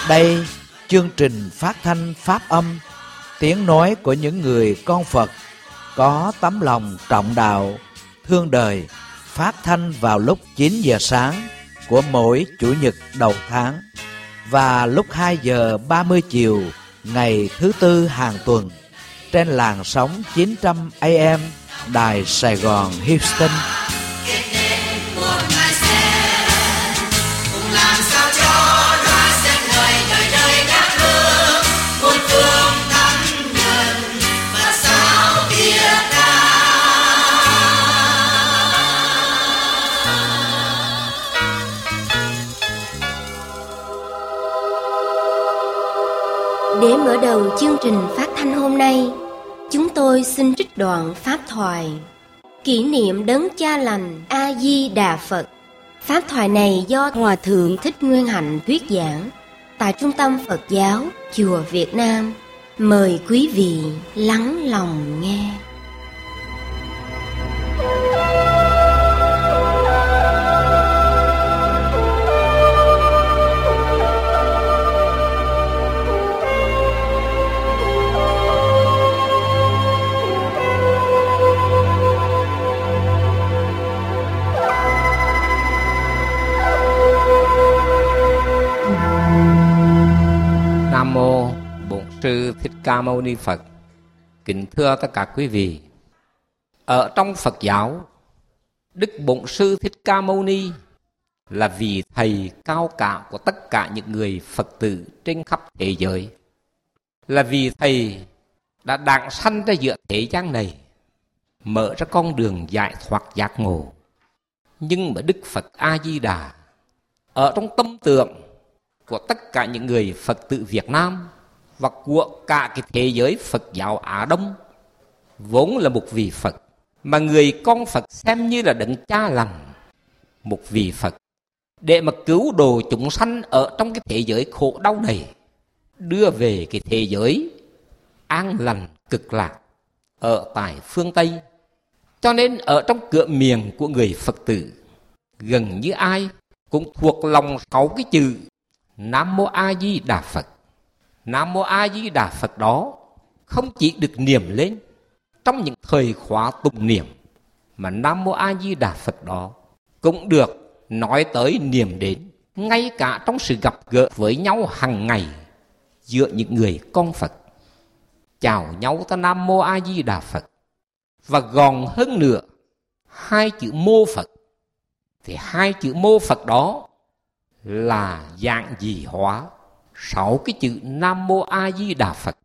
Đây, chương trình phát thanh Pháp âm, tiếng nói của những người con Phật có tấm lòng trọng đạo, thương đời, phát thanh vào lúc 9 giờ sáng của mỗi Chủ nhật đầu tháng và lúc 2 giờ 30 chiều ngày thứ Tư hàng tuần trên làn sóng 900 AM Đài Sài Gòn Houston. Để mở đầu chương trình phát thanh hôm nay, chúng tôi xin trích đoạn pháp thoại kỷ niệm đấng cha lành A Di Đà Phật. Pháp thoại này do Hòa thượng Thích Nguyên Hạnh thuyết giảng tại Trung tâm Phật giáo Chùa Việt Nam. Mời quý vị lắng lòng nghe. Nam mô Bổn Sư Thích Ca Mâu Ni Phật. Kính thưa tất cả quý vị, ở trong Phật giáo, Đức Bổn Sư Thích Ca Mâu Ni là vị thầy cao cả của tất cả những người Phật tử trên khắp thế giới, là vị thầy đã đản sanh ra giữa thế gian này, mở ra con đường giải thoát giác ngộ. Nhưng mà Đức Phật A Di Đà ở trong tâm tưởng của tất cả những người Phật tử Việt Nam và của cả cái thế giới Phật giáo Á Đông vốn là một vị Phật mà người con Phật xem như là đấng cha lành, một vị Phật để mà cứu độ chúng sanh ở trong cái thế giới khổ đau này, đưa về cái thế giới an lành cực lạc ở tại phương Tây. Cho nên ở trong cửa miệng của người Phật tử, gần như ai cũng thuộc lòng 6 cái chữ Nam Mô A Di Đà Phật. Nam Mô A Di Đà Phật đó không chỉ được niệm lên trong những thời khóa tụng niệm, mà Nam Mô A Di Đà Phật đó cũng được nói tới niệm đến ngay cả trong sự gặp gỡ với nhau hàng ngày giữa những người con Phật. Chào nhau ta Nam Mô A Di Đà Phật. Và gòn hơn nữa, 2 chữ mô Phật. Thì 2 chữ mô Phật đó là dạng dị hóa 6 cái chữ Nam Mô A Di Đà Phật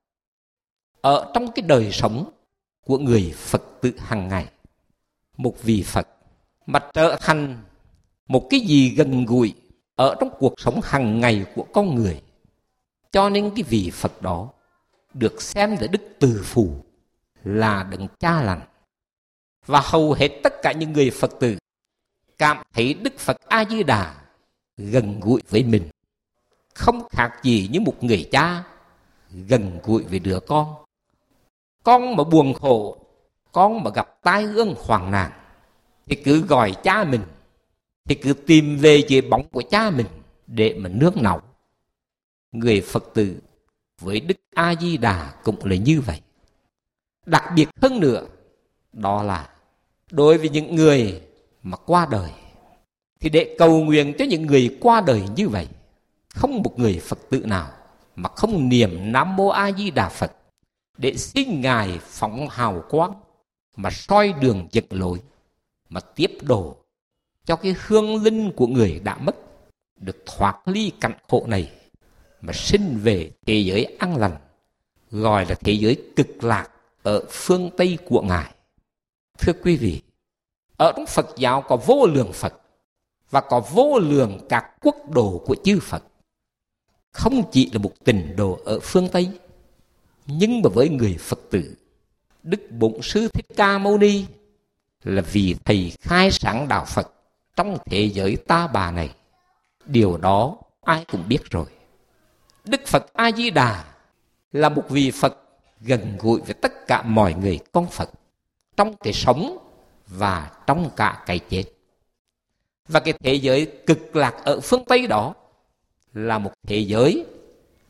ở trong cái đời sống của người Phật tử hàng ngày. Một vị Phật mà trở thành một cái gì gần gũi ở trong cuộc sống hàng ngày của con người. Cho nên cái vị Phật đó được xem là Đức Từ Phụ, là đấng cha lành. Và hầu hết tất cả những người Phật tử cảm thấy Đức Phật A Di Đà gần gũi với mình, không khác gì như một người cha gần gũi với đứa con. Con mà buồn khổ, con mà gặp tai ương hoạn nạn thì cứ gọi cha mình, thì cứ tìm về dưới bóng của cha mình để mà nương náu. Người Phật tử với Đức A Di Đà cũng là như vậy. Đặc biệt hơn nữa, đó là đối với những người mà qua đời, thì để cầu nguyện cho những người qua đời như vậy, không một người Phật tử nào mà không niệm Nam Mô A Di Đà Phật để xin Ngài phóng hào quang mà soi đường dẫn lối, mà tiếp độ cho cái hương linh của người đã mất được thoát ly cảnh khổ này, mà sinh về thế giới an lành, gọi là thế giới cực lạc ở phương Tây của Ngài. Thưa quý vị, ở trong Phật giáo có vô lượng Phật và có vô lượng các quốc độ của chư Phật. Không chỉ là một tịnh độ ở phương Tây, nhưng mà với người Phật tử, Đức Bổn Sư Thích Ca Mâu Ni là vị thầy khai sáng đạo Phật trong thế giới ta bà này. Điều đó ai cũng biết rồi. Đức Phật A Di Đà là một vị Phật gần gũi với tất cả mọi người con Phật trong cái sống và trong cả cái chết. Và cái thế giới cực lạc ở phương Tây đó là một thế giới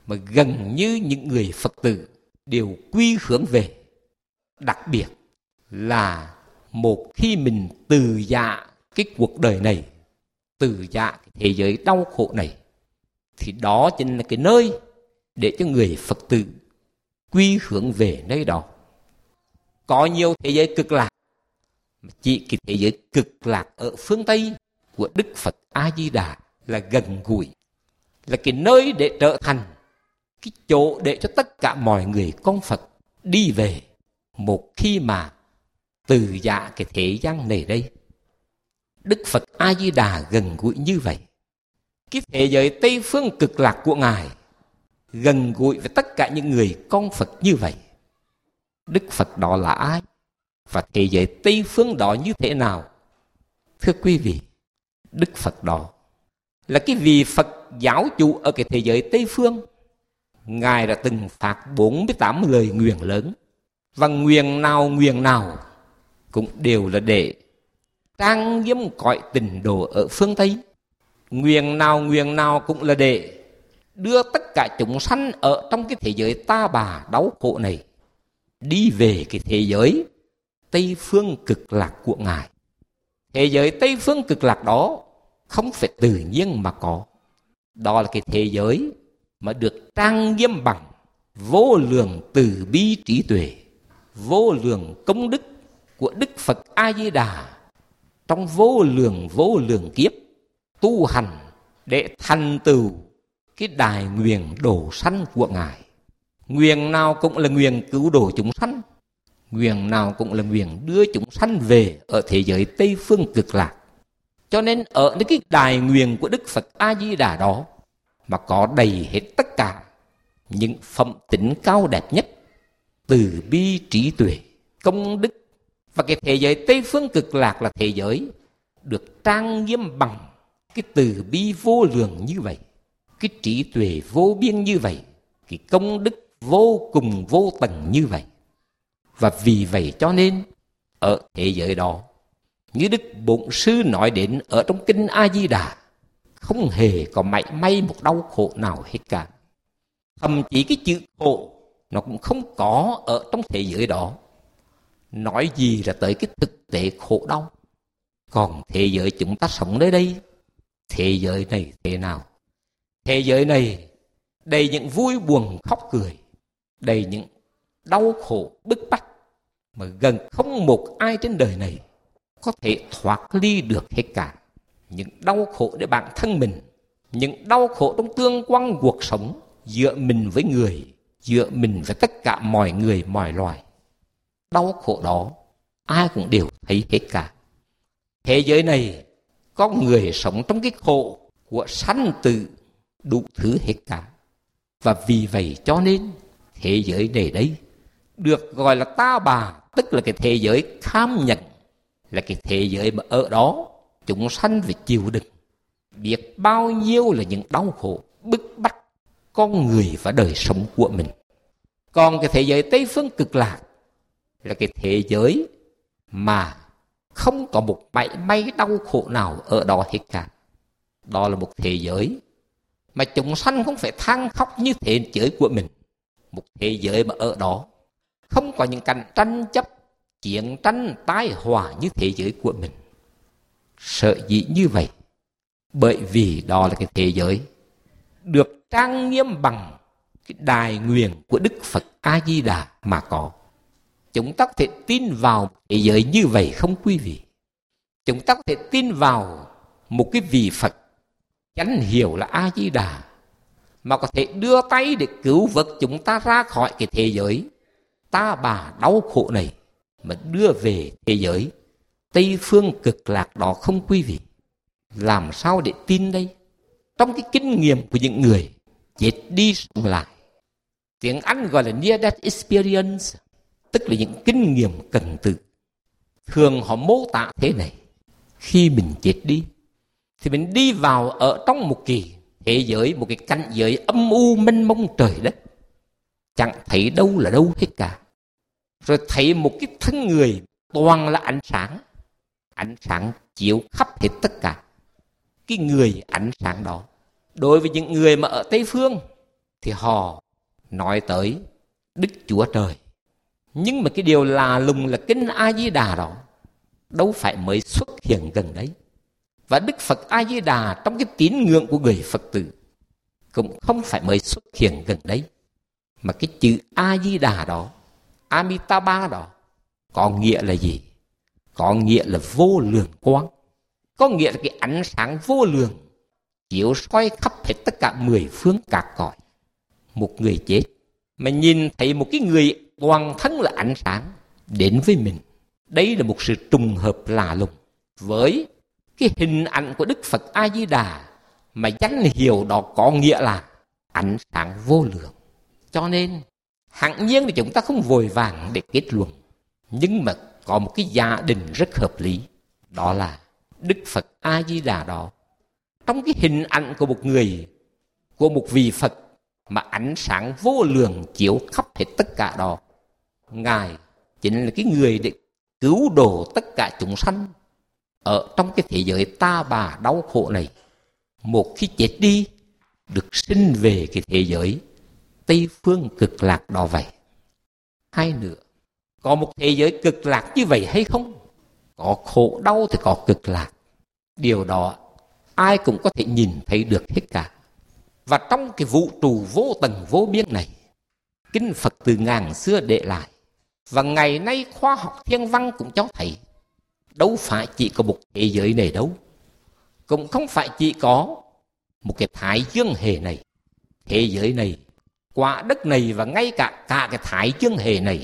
mà gần như những người Phật tử đều quy hướng về. Đặc biệt là một khi mình từ dạ cái cuộc đời này, từ dạ cái thế giới đau khổ này, thì đó chính là cái nơi để cho người Phật tử quy hướng về nơi đó. Có nhiều thế giới cực lạc, chỉ cái thế giới cực lạc ở phương Tây của Đức Phật A-di-đà là gần gũi, là cái nơi để trở thành cái chỗ để cho tất cả mọi người con Phật đi về một khi mà từ dạ cái thế gian này đây. Đức Phật A-di-đà gần gũi như vậy. Cái thế giới Tây phương cực lạc của Ngài gần gũi với tất cả những người con Phật như vậy. Đức Phật đó là ai? Và thế giới Tây phương đó như thế nào? Thưa quý vị, Đức Phật đó là cái vị Phật giáo chủ ở cái thế giới Tây phương. Ngài đã từng phát 48 lời nguyện lớn, và nguyện nào cũng đều là để trang nghiêm cõi tịnh độ ở phương Tây. Nguyện nào cũng là để đưa tất cả chúng sanh ở trong cái thế giới ta bà đau khổ này đi về cái thế giới Tây phương cực lạc của Ngài. Thế giới Tây phương cực lạc đó không phải tự nhiên mà có. Đó là cái thế giới mà được trang nghiêm bằng vô lượng từ bi trí tuệ, vô lượng công đức của Đức Phật A-di-đà trong vô lượng kiếp tu hành để thành tựu cái đại nguyện độ sanh của Ngài. Nguyện nào cũng là nguyện cứu độ chúng sanh, nguyện nào cũng là nguyện đưa chúng sanh về ở thế giới Tây phương cực lạc. Cho nên ở cái đại nguyện của Đức Phật A-di-đà đó mà có đầy hết tất cả những phẩm tính cao đẹp nhất, từ bi trí tuệ, công đức. Và cái thế giới Tây phương cực lạc là thế giới được trang nghiêm bằng cái từ bi vô lượng như vậy, cái trí tuệ vô biên như vậy, cái công đức vô cùng vô tận như vậy. Và vì vậy cho nên ở thế giới đó, như Đức Bổn Sư nói đến ở trong Kinh A-di-đà, không hề có mảy may một đau khổ nào hết cả. Thậm chí cái chữ khổ nó cũng không có ở trong thế giới đó. Nói gì là tới cái thực tế khổ đau. Còn thế giới chúng ta sống nơi đây, thế giới này thế nào? Thế giới này đầy những vui buồn khóc cười, đầy những đau khổ bức bách, mà gần không một ai trên đời này có thể thoát ly được hết cả. Những đau khổ để bản thân mình, những đau khổ trong tương quan cuộc sống, giữa mình với người, giữa mình với tất cả mọi người, mọi loài. Đau khổ đó ai cũng đều thấy hết cả. Thế giới này có người sống trong cái khổ của sanh tử đủ thứ hết cả. Và vì vậy cho nên thế giới này đấy được gọi là ta bà, tức là cái thế giới kham nhận, là cái thế giới mà ở đó chúng sanh phải chịu đựng biết bao nhiêu là những đau khổ bức bách con người và đời sống của mình. Còn cái thế giới Tây phương cực lạc là cái thế giới mà không có một mảy may đau khổ nào ở đó hết cả. Đó là một thế giới mà chúng sanh không phải than khóc như thế giới của mình. Một thế giới mà ở đó không có những cảnh tranh chấp, chiến tranh, tai họa như thế giới của mình. Sợ dĩ như vậy, bởi vì đó là cái thế giới được trang nghiêm bằng cái đại nguyện của Đức Phật A-di-đà mà có. Chúng ta có thể tin vào thế giới như vậy không quý vị? Chúng ta có thể tin vào một cái vị Phật chánh hiệu là A-di-đà mà có thể đưa tay để cứu vớt chúng ta ra khỏi cái thế giới ta bà đau khổ này, mà đưa về thế giới Tây phương cực lạc đó không quý vị? Làm sao để tin đây? Trong cái kinh nghiệm của những người chết đi sống lại, tiếng Anh gọi là near death experience, tức là những kinh nghiệm cần tự. Thường họ mô tả thế này: khi mình chết đi thì mình đi vào ở trong một cái thế giới, một cái cảnh giới âm u mênh mông trời đất, chẳng thấy đâu là đâu hết cả. Rồi thấy một cái thân người toàn là ánh sáng chiếu khắp hết tất cả. Cái người ánh sáng đó, đối với những người mà ở Tây phương thì họ nói tới Đức Chúa Trời. Nhưng mà cái điều lạ lùng là kinh A Di Đà đó đâu phải mới xuất hiện gần đấy. Và Đức Phật A Di Đà trong cái tín ngưỡng của người Phật tử cũng không phải mới xuất hiện gần đấy. Mà cái chữ A Di Đà đó, Amitabha đó, có nghĩa là gì? Có nghĩa là vô lượng quang. Có nghĩa là cái ánh sáng vô lượng chiếu soi khắp hết tất cả 10 phương các cõi. Một người chết mà nhìn thấy một cái người toàn thân là ánh sáng đến với mình, đây là một sự trùng hợp lạ lùng với cái hình ảnh của Đức Phật A Di Đà, mà danh hiệu đó có nghĩa là ánh sáng vô lượng. Cho nên hẳn nhiên thì chúng ta không vội vàng để kết luận, nhưng mà có một cái giả định rất hợp lý, đó là Đức Phật A Di Đà đó trong cái hình ảnh của một người, của một vị Phật mà ánh sáng vô lượng chiếu khắp hết tất cả đó, Ngài chính là cái người để cứu độ tất cả chúng sanh ở trong cái thế giới ta bà đau khổ này. Một khi chết đi, được sinh về cái thế giới Tây phương cực lạc đó vậy. Hai nữa, có một thế giới cực lạc như vậy hay không? Có khổ đau thì có cực lạc. Điều đó ai cũng có thể nhìn thấy được hết cả. Và trong cái vũ trụ vô tận vô biên này, kinh Phật từ ngàn xưa để lại, và ngày nay khoa học thiên văn cũng cho thấy, đâu phải chỉ có một thế giới này đâu. Cũng không phải chỉ có một cái thái dương hệ này. Thế giới này, quả đất này và ngay cả cái thái dương hệ này,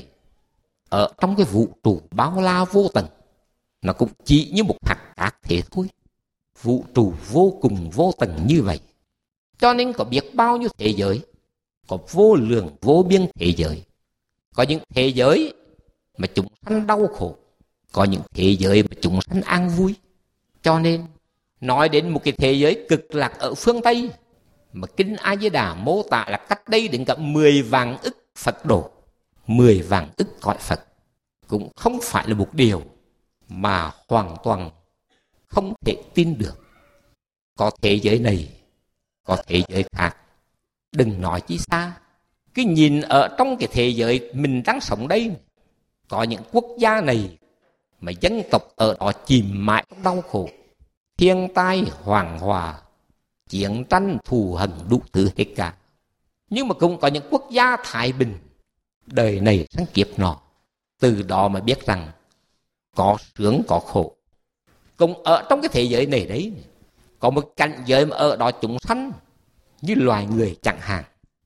ở trong cái vũ trụ bao la vô tận, nó cũng chỉ như một hạt cát thế thôi. Vũ trụ vô cùng vô tận như vậy. Cho nên có biết bao nhiêu thế giới, có vô lượng vô biên thế giới. Có những thế giới mà chúng sanh đau khổ, có những thế giới mà chúng sanh an vui. Cho nên nói đến một cái thế giới cực lạc ở phương Tây mà kinh A Di Đà mô tả là cách đây đến cả 10 vạn ức Phật độ, 10 vạn ức cõi Phật, cũng không phải là một điều mà hoàn toàn không thể tin được. Có thế giới này, có thế giới khác, đừng nói chi xa. Cái nhìn ở trong cái thế giới mình đang sống đây, có những quốc gia này mà dân tộc ở đó chìm mãi trong đau khổ, thiên tai hoàng hòa, chiến tranh thù hằn đủ thứ hết cả. Nhưng mà cũng có những quốc gia thái bình, đời này sang kiếp nọ. Từ đó mà biết rằng có sướng có khổ. Cũng ở trong cái thế giới này đấy, có một cảnh giới mà ở đó chúng sanh như loài người chẳng hạn,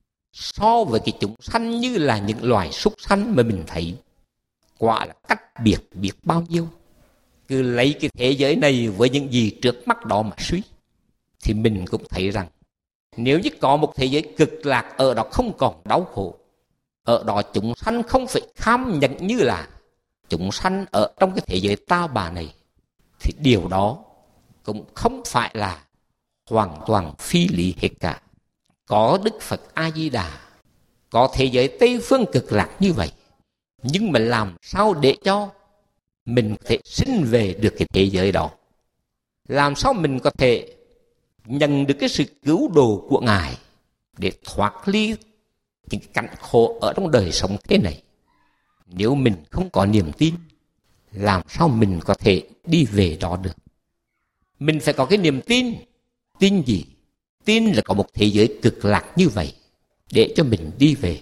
so với cái chúng sanh như là những loài súc sanh mà mình thấy, quả là cách biệt biết bao nhiêu. Cứ lấy cái thế giới này với những gì trước mắt đó mà suy, thì mình cũng thấy rằng nếu như có một thế giới cực lạc, ở đó không còn đau khổ, ở đó chúng sanh không phải kham nhận như là chúng sanh ở trong cái thế giới ta bà này, thì điều đó cũng không phải là hoàn toàn phi lý hết cả. Có Đức Phật A Di Đà, có thế giới Tây phương cực lạc như vậy, nhưng mà làm sao để cho mình có thể sinh về được cái thế giới đó? Làm sao mình có thể nhận được cái sự cứu độ của Ngài để thoát ly những cảnh khổ ở trong đời sống thế này? Nếu mình không có niềm tin, làm sao mình có thể đi về đó được? Mình phải có cái niềm tin. Tin gì? Tin là có một thế giới cực lạc như vậy để cho mình đi về.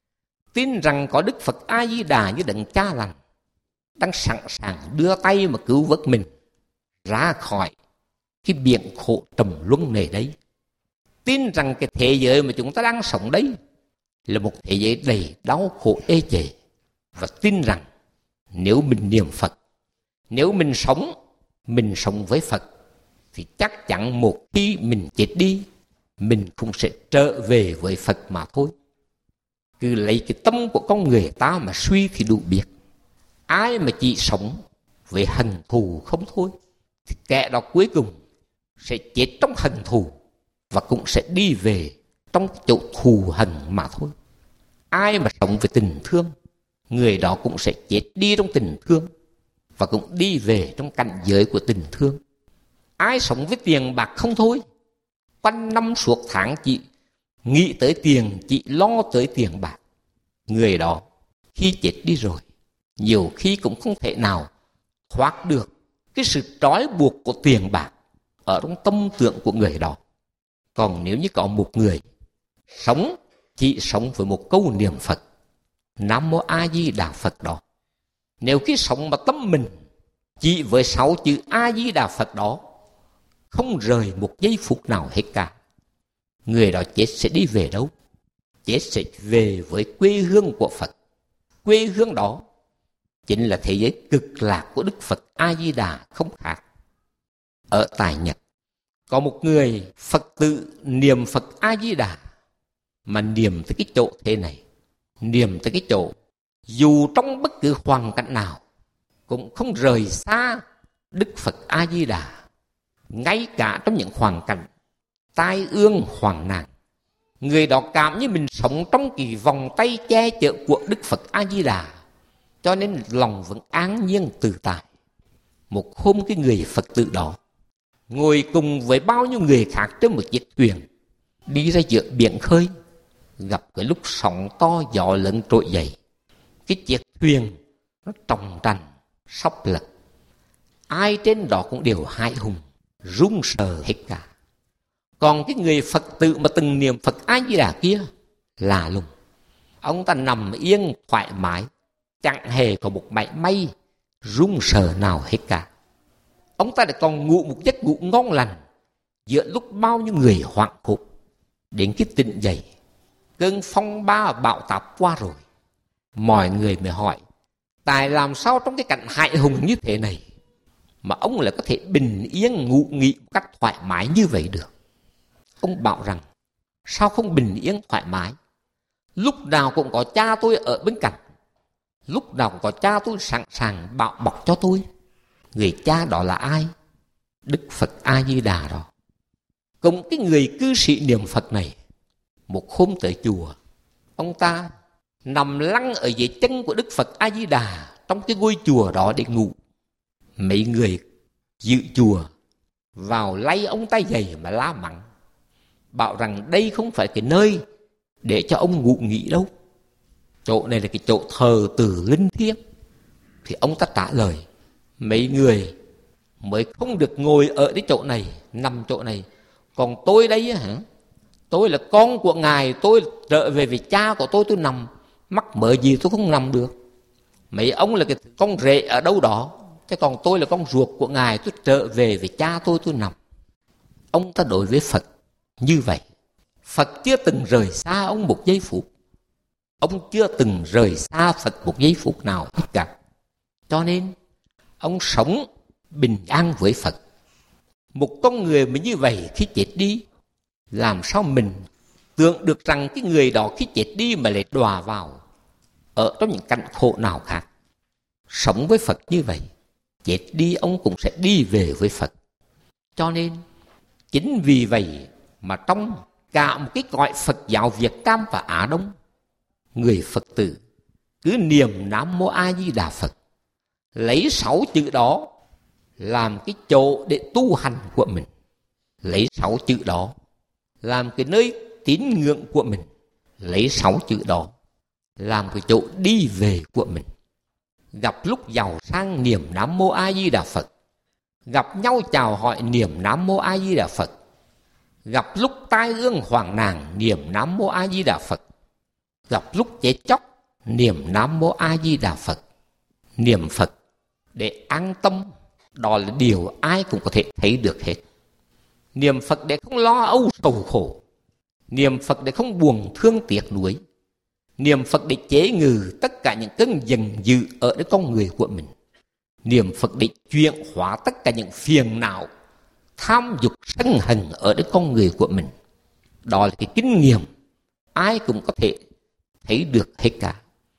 Tin rằng có Đức Phật A Di Đà như đấng cha lành, đang sẵn sàng đưa tay mà cứu vớt mình ra khỏi cái biển khổ trầm luân này đấy. Tin rằng cái thế giới mà chúng ta đang sống đấy là một thế giới đầy đau khổ ê chề. Và tin rằng nếu mình niệm Phật, nếu mình sống với Phật, thì chắc chắn một khi mình chết đi, mình cũng sẽ trở về với Phật mà thôi. Cứ lấy cái tâm của con người ta mà suy thì đủ biết. Ai mà chỉ sống với hận thù không thôi, thì kẻ đó cuối cùng sẽ chết trong hận thù và cũng sẽ đi về trong chỗ thù hận mà thôi. Ai mà sống với tình thương, người đó cũng sẽ chết đi trong tình thương và cũng đi về trong cảnh giới của tình thương. Ai sống với tiền bạc không thôi, quanh năm suốt tháng chỉ nghĩ tới tiền, chỉ lo tới tiền bạc, người đó khi chết đi rồi, nhiều khi cũng không thể nào thoát được cái sự trói buộc của tiền bạc ở trong tâm tưởng của người đó. Còn nếu như có một người sống, chỉ sống với một câu niệm Phật, Nam Mô A Di Đà Phật đó, nếu cái sống mà tâm mình chỉ với 6 chữ A Di Đà Phật đó, không rời một giây phút nào hết cả, người đó chết sẽ đi về đâu? Chết sẽ về với quê hương của Phật. Quê hương đó chính là thế giới cực lạc của Đức Phật A Di Đà không khác. Ở tại Nhật có một người Phật tử niệm Phật A Di Đà, mà niệm tới cái chỗ thế này, niệm tới cái chỗ dù trong bất cứ hoàn cảnh nào cũng không rời xa Đức Phật A Di Đà, ngay cả trong những hoàn cảnh tai ương hoạn nạn, người đó cảm như mình sống trong cái vòng tay che chở của Đức Phật A Di Đà, cho nên lòng vẫn an nhiên tự tại. Một hôm cái người Phật tử đó ngồi cùng với bao nhiêu người khác trên một chiếc thuyền đi ra giữa biển khơi, gặp cái lúc sóng to gió lớn trỗi dậy, cái chiếc thuyền nó tròng trành sóc lật, ai trên đó cũng đều hãi hùng run sợ hết cả. Còn cái người Phật tử mà từng niệm Phật A Di Đà kia lạ lùng, ông ta nằm yên thoải mái, chẳng hề có một mảy may run sợ nào hết cả. Ông ta lại còn ngủ một giấc ngủ ngon lành giữa lúc bao nhiêu người hoảng hốt. Đến cái tỉnh dậy, cơn phong ba bão táp qua rồi, mọi người mới hỏi, tại làm sao trong cái cảnh hãi hùng như thế này mà ông lại có thể bình yên ngủ nghỉ một cách thoải mái như vậy được? Ông bảo rằng, sao không bình yên thoải mái? Lúc nào cũng có cha tôi ở bên cạnh, lúc nào cũng có cha tôi sẵn sàng bảo bọc cho tôi. Người cha đó là ai? Đức Phật A Di Đà đó. Cùng cái người cư sĩ niệm Phật này, một hôm tới chùa, ông ta nằm lăn ở dưới chân của Đức Phật A Di Đà trong cái ngôi chùa đó để ngủ. Mấy người dự chùa vào lay ông ta dậy mà la mắng, bảo rằng đây không phải cái nơi để cho ông ngủ nghỉ đâu, chỗ này là cái chỗ thờ từ linh thiêng. Thì ông ta trả lời, mấy người mới không được ngồi ở cái chỗ này, nằm chỗ này, còn tôi đây hả? Tôi là con của ngài, tôi trở về với cha của tôi nằm, mắc mớ gì tôi không nằm được. Mấy ông là cái con rể ở đâu đó, chứ còn tôi là con ruột của ngài, tôi trở về với cha tôi nằm. Ông ta đối với Phật như vậy. Phật chưa từng rời xa ông một giây phút. Ông chưa từng rời xa Phật một giây phút nào hết cả. Cho nên ông sống bình an với Phật. Một con người mà như vậy khi chết đi, làm sao mình tưởng được rằng cái người đó khi chết đi mà lại đọa vào ở trong những cảnh khổ nào khác. Sống với Phật như vậy, chết đi ông cũng sẽ đi về với Phật. Cho nên chính vì vậy mà trong cả một cái cõi Phật giáo Việt Nam và Á Đông, người Phật tử cứ niệm Nam Mô A Di Đà Phật, lấy 6 chữ đó làm cái chỗ để tu hành của mình, lấy 6 chữ đó làm cái nơi tín ngưỡng của mình, lấy 6 chữ đó làm cái chỗ đi về của mình. Gặp lúc giàu sang niệm Nam Mô A Di Đà Phật, gặp nhau chào hỏi niệm Nam Mô A Di Đà Phật, gặp lúc tai ương hoạn nạn niệm Nam Mô A Di Đà Phật, gặp lúc chết chóc niệm Nam Mô A Di Đà Phật. Niệm Phật để an tâm, đó là điều ai cũng có thể thấy được hết. Niệm Phật để không lo âu sầu khổ, niệm Phật để không buồn thương tiếc nuối, niệm Phật để chế ngự tất cả những cơn giận dữ ở cái con người của mình, niệm Phật để chuyển hóa tất cả những phiền não tham dục sân hận ở cái con người của mình. Đó là cái kinh nghiệm ai cũng có thể thấy được hết cả.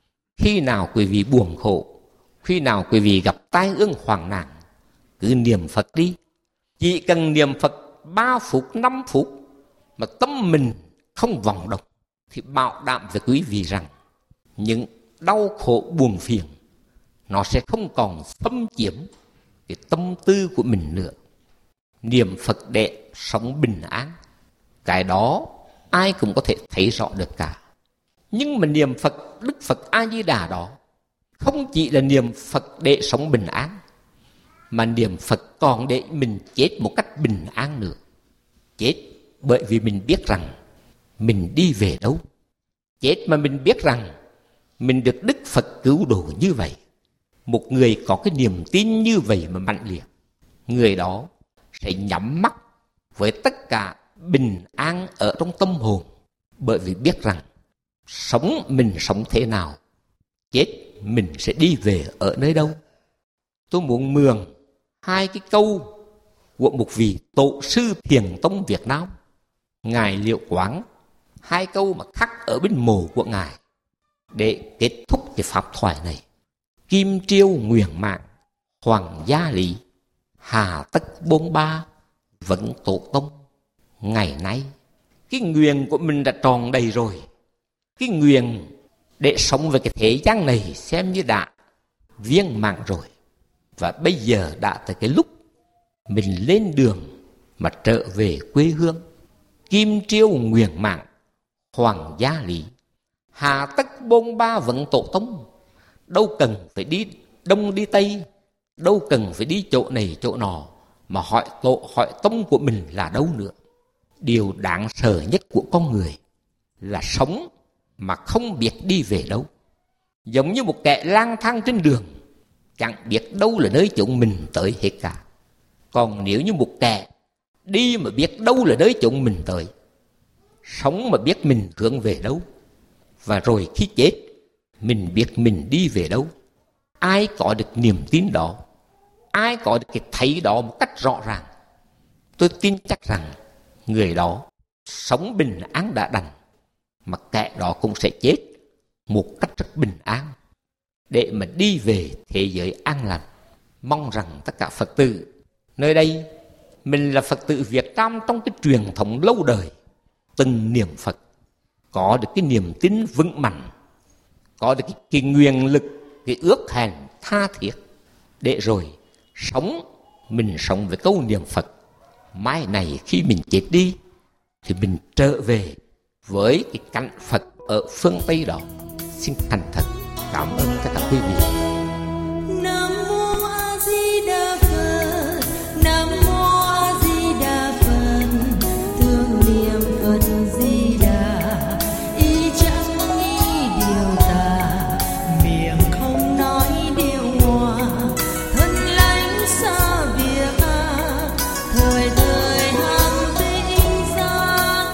Khi nào quý vị buồn khổ, khi nào quý vị gặp tai ương hoạn nạn, cứ niệm Phật đi. Chỉ cần niệm Phật 3 phút, 5 phút mà tâm mình không vọng động, thì bảo đảm với quý vị rằng những đau khổ buồn phiền nó sẽ không còn xâm chiếm cái tâm tư của mình nữa. Niệm Phật để sống bình an, cái đó ai cũng có thể thấy rõ được cả. Nhưng mà niệm Phật, Đức Phật A-di-đà đó không chỉ là niệm Phật để sống bình an, mà niệm Phật còn để mình chết một cách bình an nữa. Chết bởi vì mình biết rằng mình đi về đâu. Chết mà mình biết rằng mình được Đức Phật cứu độ như vậy. Một người có cái niềm tin như vậy mà mạnh liệt, người đó sẽ nhắm mắt với tất cả bình an ở trong tâm hồn, bởi vì biết rằng sống mình sống thế nào, chết mình sẽ đi về ở nơi đâu. Tôi muốn mượn hai cái câu của một vị tổ sư Thiền tông Việt Nam, Ngài Liệu Quán, hai câu mà khắc ở bên mồ của Ngài để kết thúc cái pháp thoại này. Kim triêu nguyện mạng, hoàng gia lý, hà tất bôn ba, vẫn tổ tông. Ngày nay cái nguyện của mình đã tròn đầy rồi. Cái nguyện để sống về cái thế gian này xem như đã viên mãn rồi. Và bây giờ đã tới cái lúc mình lên đường mà trở về quê hương. Kim triêu nguyện mạng, hoàng gia lý, hà tất bôn ba, vẫn tổ tông. Đâu cần phải đi đông đi tây, đâu cần phải đi chỗ này chỗ nọ, mà hỏi tổ hỏi tông của mình là đâu nữa. Điều đáng sợ nhất của con người là sống mà không biết đi về đâu. Giống như một kẻ lang thang trên đường, chẳng biết đâu là nơi chốn mình tới hết cả. Còn nếu như một kẻ đi mà biết đâu là nơi chốn mình tới, sống mà biết mình hướng về đâu, và rồi khi chết mình biết mình đi về đâu. Ai có được niềm tin đó, ai có được cái thấy đó một cách rõ ràng, tôi tin chắc rằng người đó sống bình an đã đành, mà kẻ đó cũng sẽ chết một cách rất bình an để mà đi về thế giới an lành. Mong rằng tất cả Phật tử nơi đây, mình là Phật tử Việt Nam trong cái truyền thống lâu đời, từng niệm Phật có được cái niềm tin vững mạnh, có được cái nguyện lực, cái ước hẹn tha thiết, để rồi mình sống với câu niệm Phật. Mai này khi mình chết đi thì mình trở về với cái cảnh Phật ở phương Tây đó. Xin thành thật cảm ơn tất cả quý vị. Nam mô A Di Đà Phật, Nam mô A Di Đà Phật, thương niệm Phật Di Đà, ý chẳng nghĩ điều tà, miệng không nói điều ngoa, thân lánh xa việc thời thời ham tinh giác.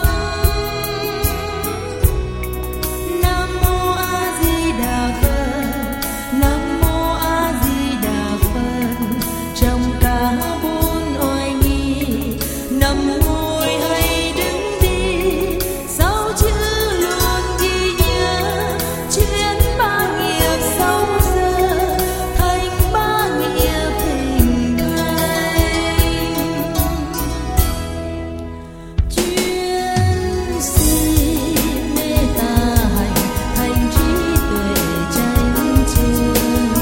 Nam mô A Di Đà Phật, Nam mô A Di Đà Phật, trong cả bốn oai nghi, nằm ngồi hay đứng đi, sáu chữ luôn ghi nhớ, chuyến ba nghiệp sâu giờ thành ba nghiệp thịnh hành. Chuyên xin mê ta hành thành trí tuệ chánh trường,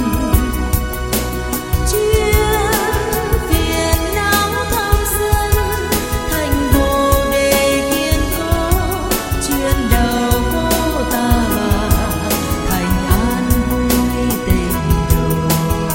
chuyên phiền não tham sân thành bồ đề kiên cố, chuyên đầu vô ta bà thành an vui tình đồ,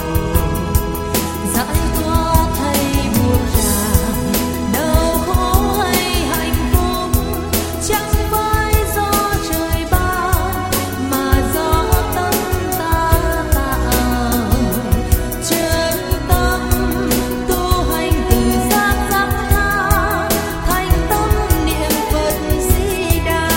giải thoát hay buông ràng, đau khổ hay hạnh phúc, chẳng phải do trời ban mà do tâm ta tạo. Chân tâm tu hành từ giác giác tha, thành tâm niệm Phật Di Đà.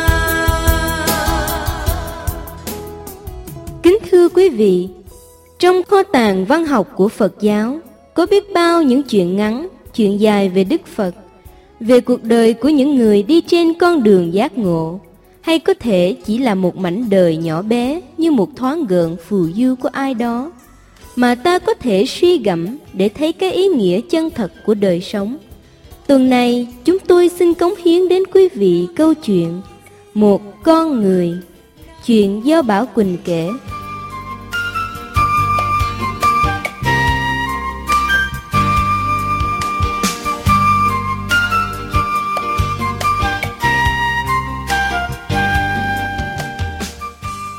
Kính thưa quý vị, trong kho tàng văn học của Phật giáo có biết bao những chuyện ngắn, chuyện dài về Đức Phật, về cuộc đời của những người đi trên con đường giác ngộ, hay có thể chỉ là một mảnh đời nhỏ bé như một thoáng gợn phù du của ai đó, mà ta có thể suy gẫm để thấy cái ý nghĩa chân thật của đời sống. Tuần này chúng tôi xin cống hiến đến quý vị câu chuyện Một con người, chuyện do Bảo Quỳnh kể.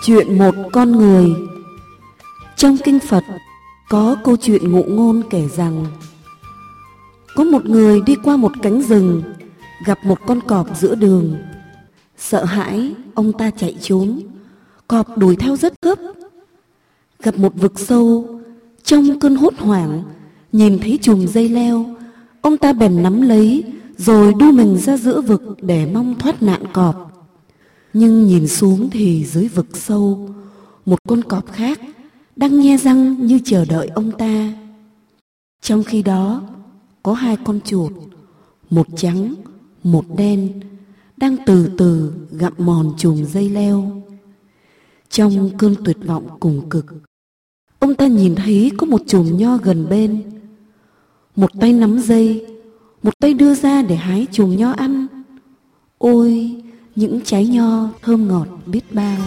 Chuyện một con người. Trong kinh Phật có câu chuyện ngụ ngôn kể rằng có một người đi qua một cánh rừng, gặp một con cọp giữa đường. Sợ hãi, ông ta chạy trốn. Cọp đuổi theo rất gấp. Gặp một vực sâu, trong cơn hốt hoảng nhìn thấy chùm dây leo, ông ta bèn nắm lấy rồi đu mình ra giữa vực để mong thoát nạn cọp. Nhưng nhìn xuống thì dưới vực sâu, một con cọp khác đang nhe răng như chờ đợi ông ta. Trong khi đó có hai con chuột, một trắng một đen, đang từ từ gặm mòn chùm dây leo. Trong cơn tuyệt vọng cùng cực, ông ta nhìn thấy có một chùm nho gần bên. Một tay nắm dây, một tay đưa ra để hái chùm nho ăn. Ôi, những trái nho thơm ngọt biết bao.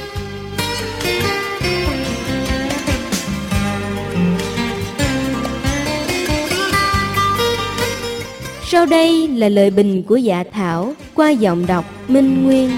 Sau đây là lời bình của Dạ Thảo qua giọng đọc Minh Nguyên.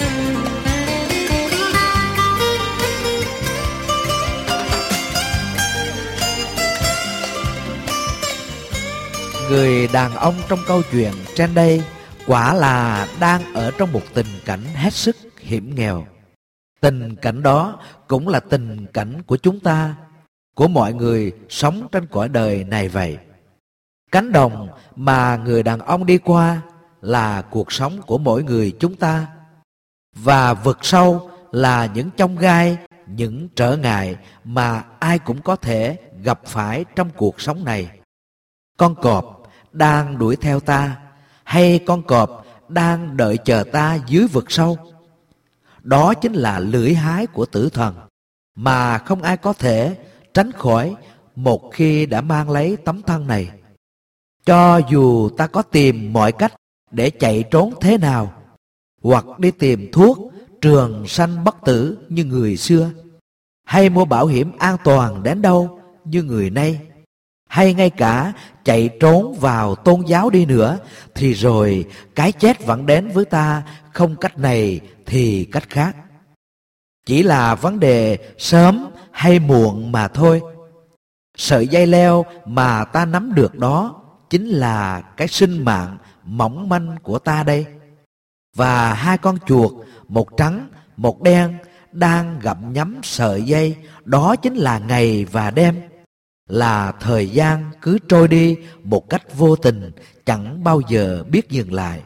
Người đàn ông trong câu chuyện trên đây quả là đang ở trong một tình cảnh hết sức hiểm nghèo. Tình cảnh đó cũng là tình cảnh của chúng ta, của mọi người sống trên cõi đời này vậy. Cánh đồng mà người đàn ông đi qua là cuộc sống của mỗi người chúng ta, và vực sâu là những chông gai, những trở ngại mà ai cũng có thể gặp phải trong cuộc sống này. Con cọp đang đuổi theo ta, hay con cọp đang đợi chờ ta dưới vực sâu? Đó chính là lưỡi hái của tử thần mà không ai có thể tránh khỏi một khi đã mang lấy tấm thân này. Cho dù ta có tìm mọi cách để chạy trốn thế nào, hoặc đi tìm thuốc trường sanh bất tử như người xưa, hay mua bảo hiểm an toàn đến đâu như người nay, hay ngay cả chạy trốn vào tôn giáo đi nữa, thì rồi cái chết vẫn đến với ta, không cách này thì cách khác. Chỉ là vấn đề sớm hay muộn mà thôi. Sợi dây leo mà ta nắm được đó chính là cái sinh mạng mỏng manh của ta đây. Và hai con chuột, một trắng một đen, đang gặm nhấm sợi dây, đó chính là ngày và đêm, là thời gian cứ trôi đi một cách vô tình, chẳng bao giờ biết dừng lại.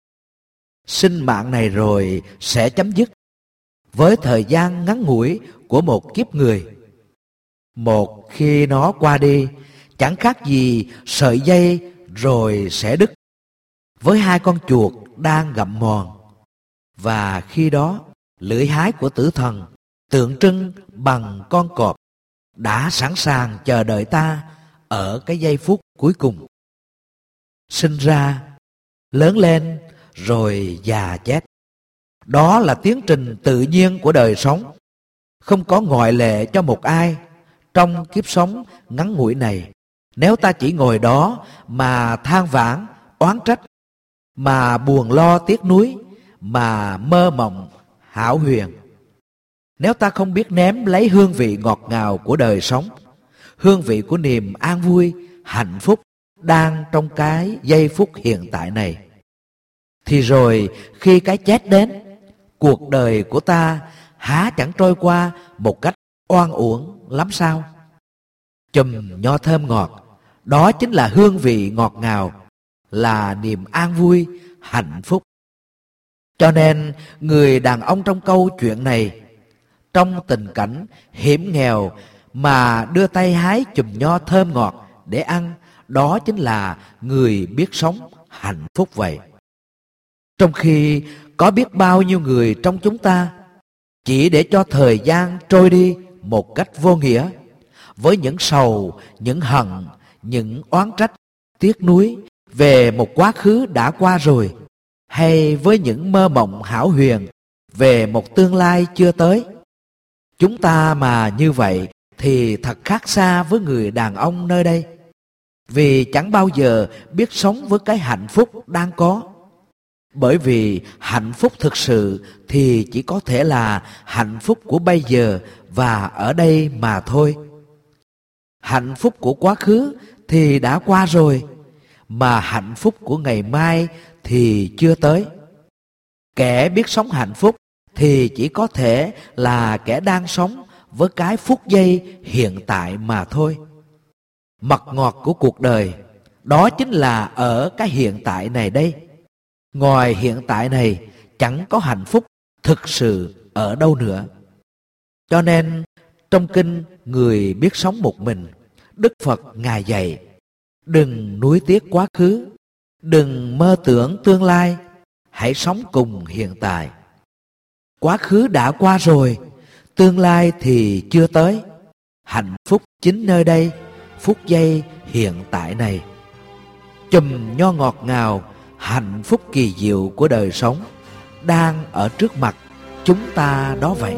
Sinh mạng này rồi sẽ chấm dứt với thời gian ngắn ngủi của một kiếp người. Một khi nó qua đi, chẳng khác gì sợi dây rồi sẽ đứt với hai con chuột đang gặm mòn. Và khi đó, lưỡi hái của tử thần tượng trưng bằng con cọp đã sẵn sàng chờ đợi ta ở cái giây phút cuối cùng. Sinh ra, lớn lên, rồi già chết. Đó là tiến trình tự nhiên của đời sống, không có ngoại lệ cho một ai trong kiếp sống ngắn ngủi này. Nếu ta chỉ ngồi đó mà than vãn, oán trách, mà buồn lo tiếc nuối, mà mơ mộng hão huyền, nếu ta không biết ném lấy hương vị ngọt ngào của đời sống, hương vị của niềm an vui, hạnh phúc đang trong cái giây phút hiện tại này, thì rồi khi cái chết đến, cuộc đời của ta há chẳng trôi qua một cách oan uổng lắm sao? Chùm nho thơm ngọt, đó chính là hương vị ngọt ngào, là niềm an vui, hạnh phúc. Cho nên người đàn ông trong câu chuyện này, trong tình cảnh hiểm nghèo mà đưa tay hái chùm nho thơm ngọt để ăn, đó chính là người biết sống hạnh phúc vậy. Trong khi có biết bao nhiêu người trong chúng ta chỉ để cho thời gian trôi đi một cách vô nghĩa, với những sầu, những hận, những oán trách, tiếc nuối về một quá khứ đã qua rồi, hay với những mơ mộng hão huyền về một tương lai chưa tới. Chúng ta mà như vậy thì thật khác xa với người đàn ông nơi đây, vì chẳng bao giờ biết sống với cái hạnh phúc đang có. Bởi vì hạnh phúc thực sự thì chỉ có thể là hạnh phúc của bây giờ và ở đây mà thôi. Hạnh phúc của quá khứ thì đã qua rồi, mà hạnh phúc của ngày mai thì chưa tới. Kẻ biết sống hạnh phúc thì chỉ có thể là kẻ đang sống với cái phút giây hiện tại mà thôi. Mật ngọt của cuộc đời đó chính là ở cái hiện tại này đây. Ngoài hiện tại này chẳng có hạnh phúc thực sự ở đâu nữa. Cho nên trong kinh Người biết sống một mình, Đức Phật Ngài dạy: đừng nuối tiếc quá khứ, đừng mơ tưởng tương lai, hãy sống cùng hiện tại. Quá khứ đã qua rồi, tương lai thì chưa tới. Hạnh phúc chính nơi đây, phút giây hiện tại này. Chùm nho ngọt ngào, hạnh phúc kỳ diệu của đời sống đang ở trước mặt chúng ta đó vậy.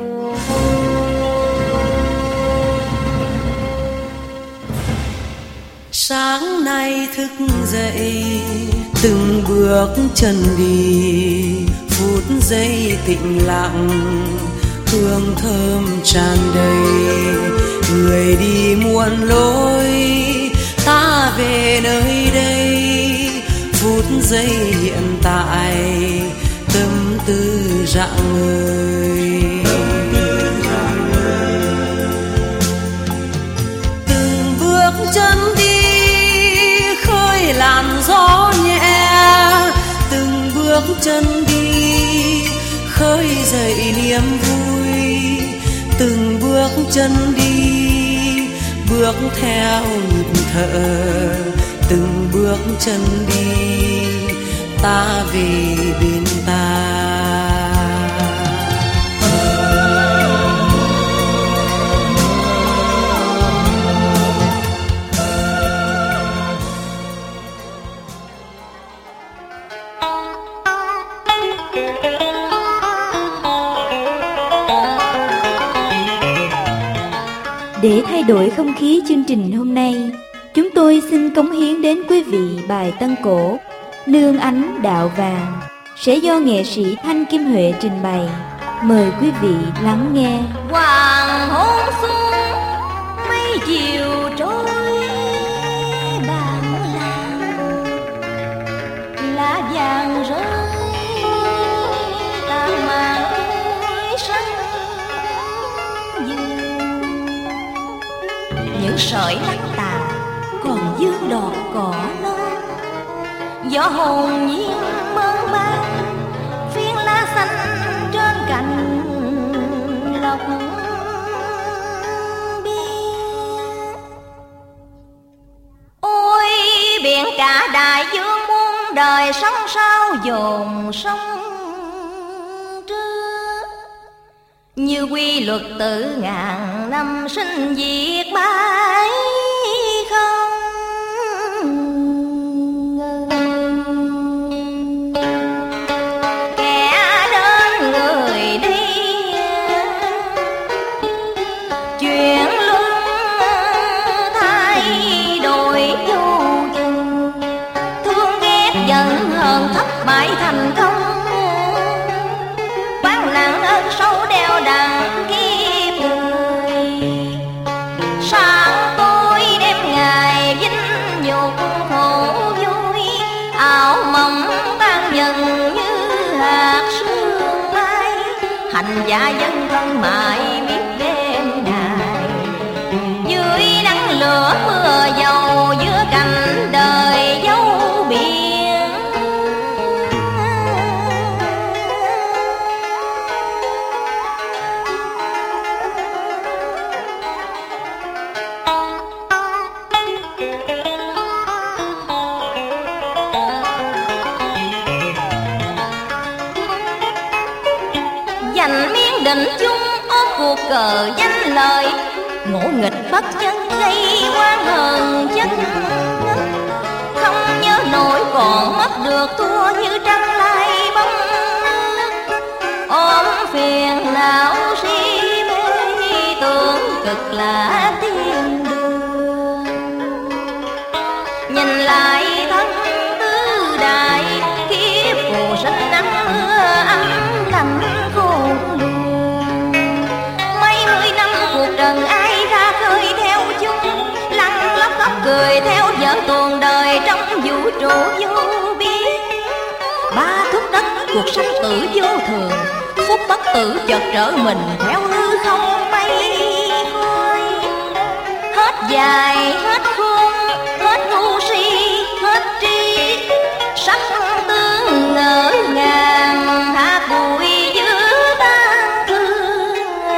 Sáng nay thức dậy, từng bước chân đi, phút giây tĩnh lặng, hương thơm tràn đầy. Người đi muôn lối, ta về nơi đây, phút giây hiện tại, tâm tư rạng ngời. Từng bước chân đi khơi làn gió nhẹ, từng bước chân đi khơi dậy niềm vui. Từng bước chân đi bước theo nhịp thở, từng bước chân đi ta về bên ta. Để thay đổi không khí chương trình hôm nay, chúng tôi xin cống hiến đến quý vị bài tân cổ Nương Ánh Đạo Vàng sẽ do nghệ sĩ Thanh Kim Huệ trình bày. Mời quý vị lắng nghe. Hoàng hôn xuống mây chiều trôi, bản làng lá vàng rơi tàn mạn cuối sân vườn. Những sợi nắng tàn còn vương đọt cỏ non, gió hồn nhiên mơn man phiên lá xanh trên cành lộc biên. Ôi biển cả đại dương muôn đời, sóng sao dồn sông trước, như quy luật tự ngàn năm sinh diệt bãi không. Bãi thành công quán nặng ơn sâu đeo đằng kiếp người. Sáng tối đêm ngày vinh nhục khổ vui, ảo mộng tan dần như hạt sương mai. Hành giả dân thân mãi biết đêm ngày, dưới nắng lửa mưa dầu, giữa cảnh đời dấu biển. Giành miếng định chung ôm cuộc cờ danh lợi, ngỗ nghịch bất chân gây oan hờn chất ngất. Không nhớ nổi còn mất được thua, như trăng lai bóng nước. Ôm phiền não si mê, tưởng cực là thiên đường. Nhìn lại thân tứ đại, kiếp phù sinh người theo vợ tuồng đời trong vũ trụ vô biên. Ba thước đất cuộc sanh tử vô thường, phút bất tử chợt trở mình theo hư không mây khói. Hết dài hết khôn, hết ngu si hết trí, sắc tương ngỡ ngàng hạ bụi giữa tan thương.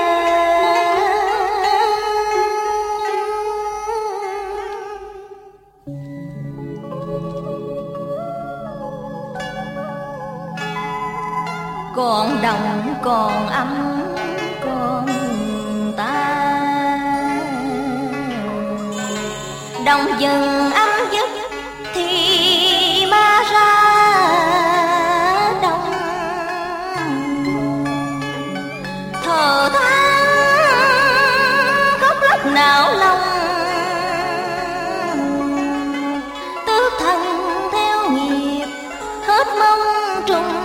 Còn đồng còn âm còn ta, đồng dừng âm dứt thì ma ra đông. Thở than khóc lóc não lòng, tước thân theo nghiệp hết mong trùng.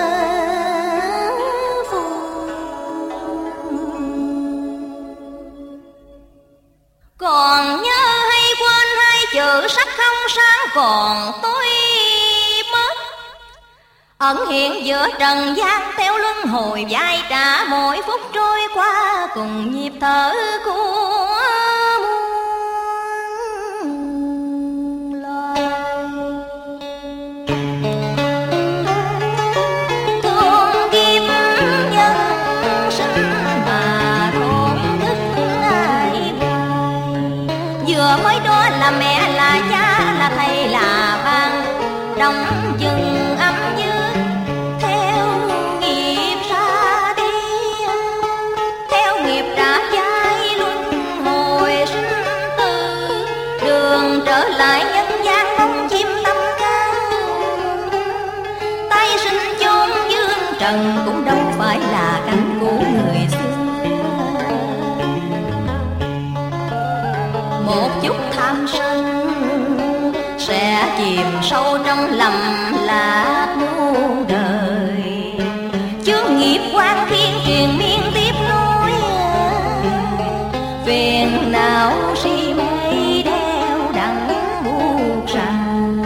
Còn nhớ hay quên hai chữ sắc không sáng còn tôi mất, ẩn hiện giữa trần gian theo luân hồi vai trả mỗi phút trôi qua cùng nhịp thở của muôn loài. Thương kiếp nhân sinh mà không thức ai, vừa mới đó là mẹ là cha là thầy là bạn, đồng dừng âm dứt theo nghiệp ra đi, theo nghiệp trả trái luân hồi sinh tử. Đường trở lại nhân gian bóng chim tâm cao, tay sinh chốn dương trần cũng đâu phải là cảnh cũ người xưa. Một chút tham sân sẽ chìm sâu trong lầm lạc muôn đời, chướng nghiệp quan thiên truyền miên tiếp nối, phiền não si mê đeo đẳng buộc rằng.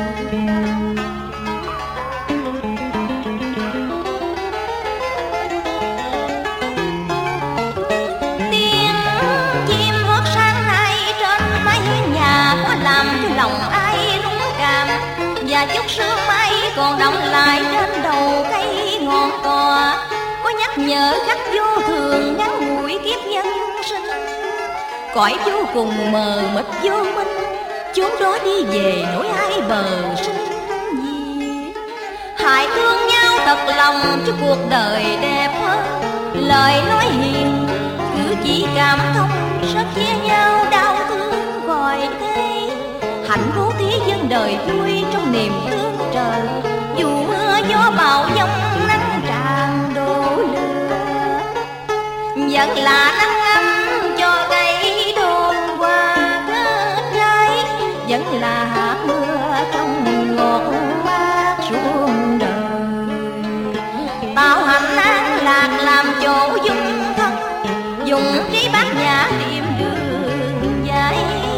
Tiếng chim hót sáng nay trên mái nhà có làm cho lòng ai rung cảm, và chút sương mai còn đọng lại trên đầu cây ngọn cò, có nhắc nhở khắc vô thường ngắn ngủi kiếp nhân sinh. Cõi vô cùng mờ mịt vô minh, chốn đó đi về nỗi ai bờ sinh gì. Hãy thương nhau thật lòng cho cuộc đời đẹp hơn, lời nói hiền cử chỉ cảm thông, rất chia nhau đau thương gọi thế. Hạnh bố thí dân đời vui trong niềm tương trời, dù mưa gió bão giông nắng tràn đổ lửa, vẫn là nắng ấm cho cây đồn qua kết trái, vẫn là hạt mưa trong ngọt mát suốt đời. Tạo hạnh an lạc làm chỗ dung thân, dùng trí bát nhã điểm đường giải,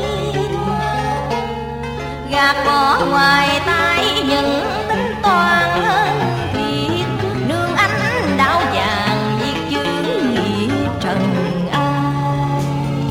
gạt bỏ ngoài tay những tính toán hơn thiệt, nương ánh đạo vàng diệt chướng nghiệp trần ai.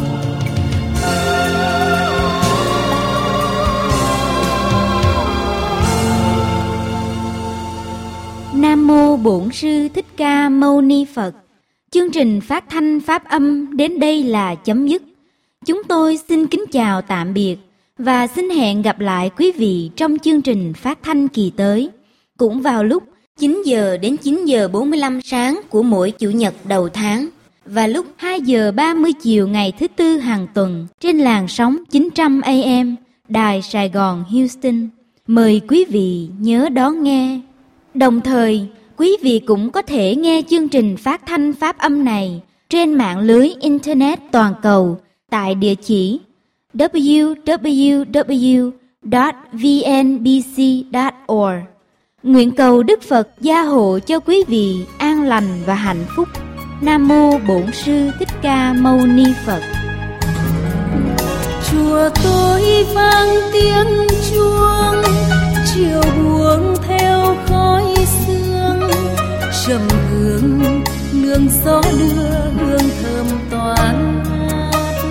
Nam mô Bổn Sư Thích Ca Mâu Ni Phật. Chương trình phát thanh pháp âm đến đây là chấm dứt. Chúng tôi xin kính chào tạm biệt và xin hẹn gặp lại quý vị trong chương trình phát thanh kỳ tới, cũng vào lúc 9 giờ đến 9 giờ 45 sáng của mỗi Chủ nhật đầu tháng và lúc 2 giờ 30 chiều ngày thứ Tư hàng tuần trên làn sóng 900 AM Đài Sài Gòn Houston. Mời quý vị nhớ đón nghe. Đồng thời, quý vị cũng có thể nghe chương trình phát thanh pháp âm này trên mạng lưới Internet toàn cầu tại địa chỉ www.vnbc.org. Nguyện cầu Đức Phật gia hộ cho quý vị an lành và hạnh phúc. Nam mô Bổn Sư Thích Ca Mâu Ni Phật. Chùa tôi vang tiếng chuông, chiều buông theo khói sương, trầm hương nương gió đưa hương thơm toán ngát.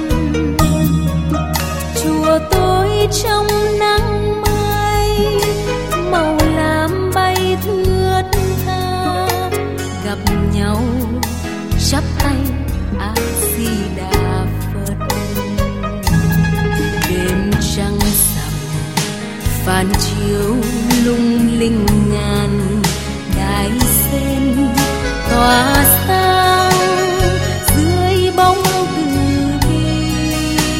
Chùa tôi trong nắng mai, màu lam bay thướt tha, gặp nhau chắp tay A Di Đà Phật. Đêm trăng rằm phản chiếu lung linh ngàn, đài sen tỏa sáng dưới bóng từ bi.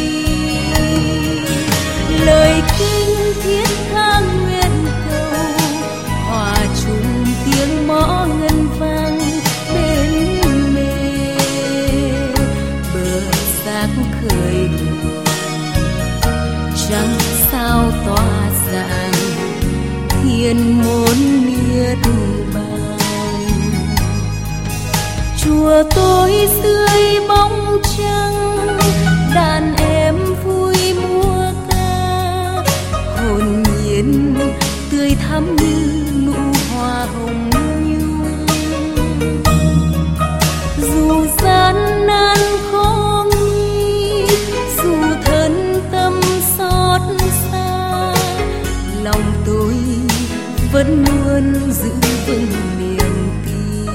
Lời kinh thiết tha nguyện cầu, hòa chung tiếng mõ ngân vang bên mê. Bờ giác khởi nguồn trăng sao tỏa rạng, thiên môn niết bàn. Chùa tôi dưới bóng trăng, đàn em vui múa ca, hồn nhiên tươi thắm như nụ hoa hồng nhung. Dù gian nan khó nghi, dù thân tâm xót xa, lòng tôi vẫn luôn giữ vững niềm tin.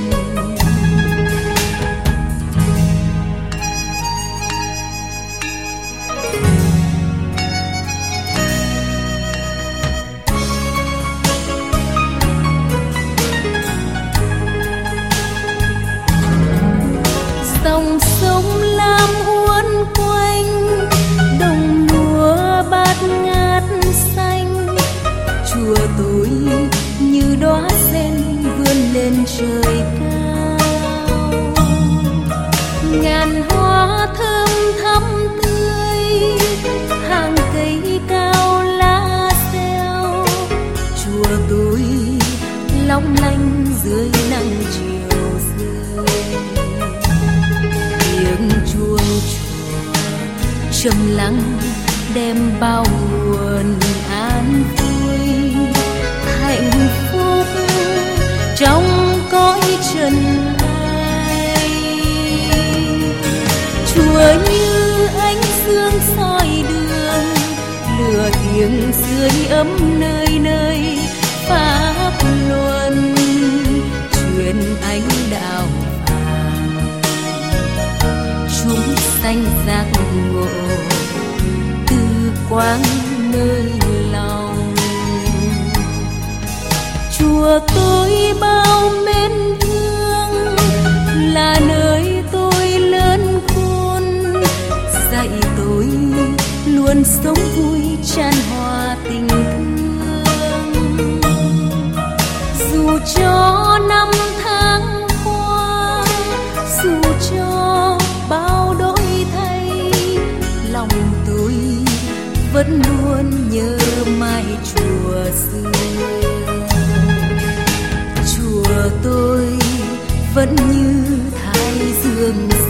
Dòng sông lam uốn quanh, đồng lúa bát ngát xanh. Chùa tôi như đóa sen vươn lên trời cao, ngàn hoa thơm thắm tươi, hàng cây cao lá reo. Chùa tôi long lanh dưới nắng chiều rơi, tiếng chuông chùa trầm lắng đem bao nguồn an vui. Hạnh phúc trong cõi trần ai, chùa như ánh dương soi đường, lửa tiếng dưới ấm nơi nơi pháp luân, truyền ánh đạo vàng. Chúng sanh giác ngộ từ quang nơi lòng. Chùa tôi bao mến thương, là nơi tôi lớn khôn, dạy tôi luôn sống vui chan hòa tình thương. Dù cho năm tháng qua, dù cho bao đổi thay, lòng tôi vẫn luôn nhớ mãi chùa xưa. Chùa tôi vẫn như thái dương